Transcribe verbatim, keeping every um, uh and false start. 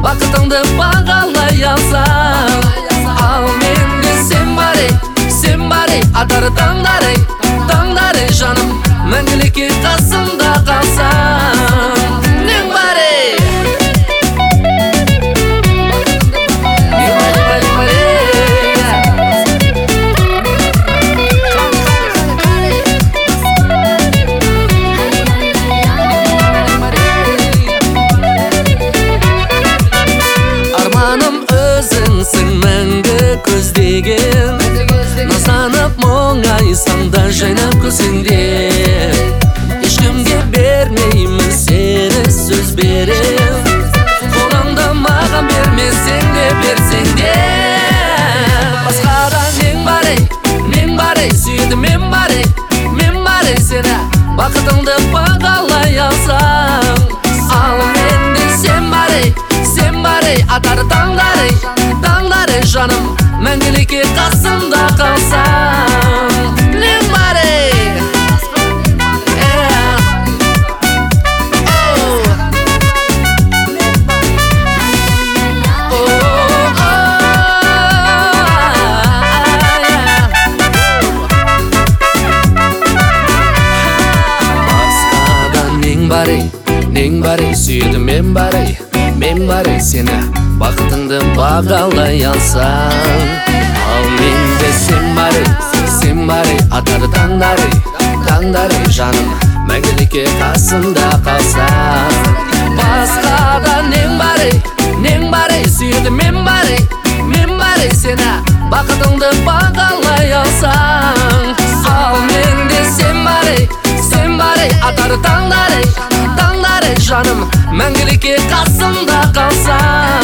бақытыңды бағалай алсаң. Ал менде сен бар ей, сен бар ей, атар таңдар ей, таңдар ей жаным, мәңгілікке қасымда қалсаң. Нең бар ей? Арманым өзіңсің мәңгі көздеген, назанып мұңайсам да жайнап күлсеңде. Ешкімге бермеймін сені сөз берем, қолыңды маған бермесең де берсең де. Басқада нең бар ей, нең бар ей, сүйеді мен бар ей, мен бар ей сені, бақытыңды бағалай алсаң. Ал менде сен бар ей, сен бар ей, атар таңдар ей, таңдар ей жаным, мәңгілікке қасымда қалсаң. Нең бар ей? Басқада нең бар ей, нең бар ей, сүйеді мен бар ей, мен бар ей сені, бақытыңды бағалай алсаң. Ал менде сен бар ей, сен бар ей, атар таңдар ей, таңдар ей жаным, мәңгілікке қасымда қалсаң. Басқада нең бар ей, нең бар ей, сүйеді мен бар ей, мен бар ей сені, бақытыңды бағалай алсаң. Ал менде сен бар ей, сен бар ей, атар таңдар ей, таңдар ей жаным, мәңгілікке қасымда қалсаң.